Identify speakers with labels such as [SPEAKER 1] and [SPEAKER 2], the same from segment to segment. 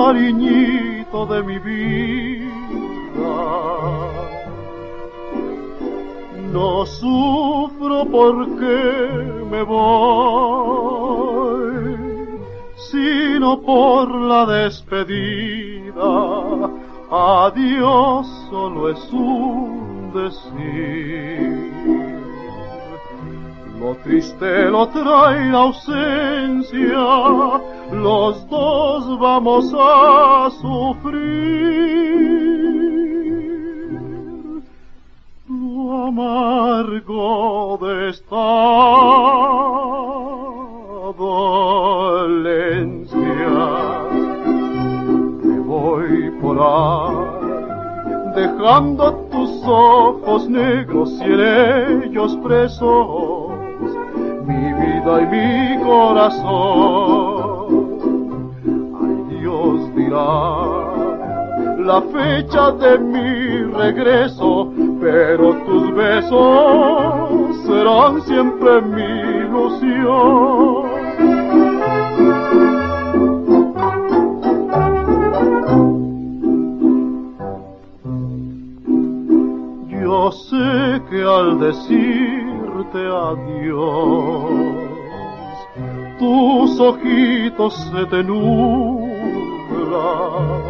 [SPEAKER 1] cariñito de mi vida. No sufro porque me voy, sino por la despedida. Adiós solo es un decir. Lo triste lo trae la ausencia, los dos vamos a sufrir lo amargo de esta dolencia. Me voy por ahí, dejando tus ojos negros y en ellos presos mi vida y mi corazón. Ay, Dios dirá la fecha de mi regreso, pero tus besos serán siempre mi ilusión. Yo sé que al decirte adiós, tus ojitos se te nublan,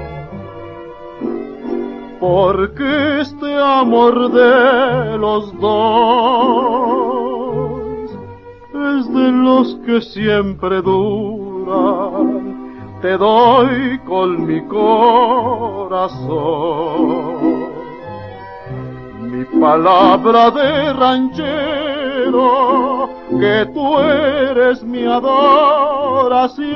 [SPEAKER 1] porque este amor de los dos es de los que siempre duran. Te doy con mi corazón mi palabra de ranchero, que tú eres mi adoración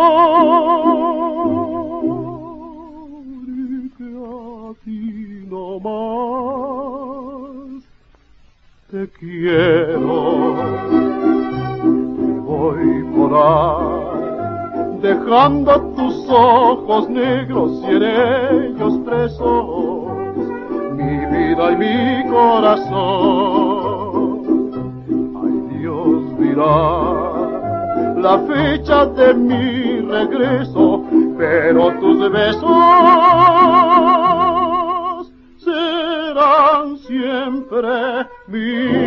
[SPEAKER 1] y que a ti no más te quiero. Me voy por ahí, dejando tus ojos negros y en ellos presos mi vida y mi corazón. Ay, Dios dirá la fecha de mi regreso, pero tus besos serán siempre mi